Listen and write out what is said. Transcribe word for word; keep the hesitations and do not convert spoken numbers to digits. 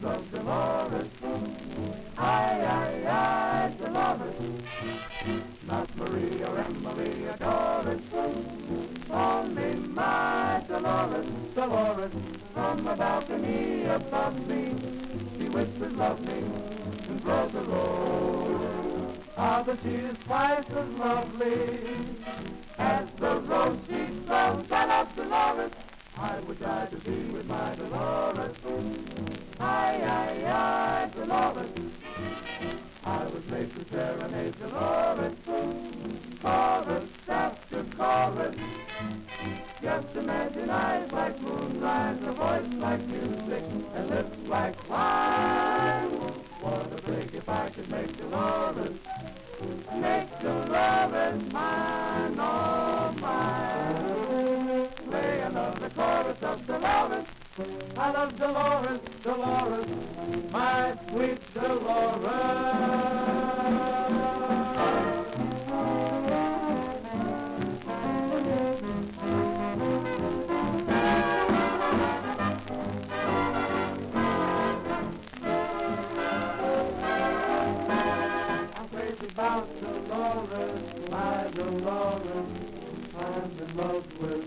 voices of Dolores. Ay, ay, ay, Dolores. Not Maria or Emily or Doris. Only my Dolores, Dolores. From the balcony above me, she whispers love me and throws a rose. Ah, but she is twice as lovely as the rose she throws. I love Dolores. I would die to be with my Dolores. Ay, ay, ay, Dolores. I was made to serenade Dolores. Chorus after chorus. Just imagine eyes like moonrise, a voice like music, and lips like wine. What a break if I could make Dolores, make Dolores mine, oh mine. Play another chorus of Dolores. I love Dolores, Dolores, my sweet Dolores. About Dolores, my Dolores, I'm in love with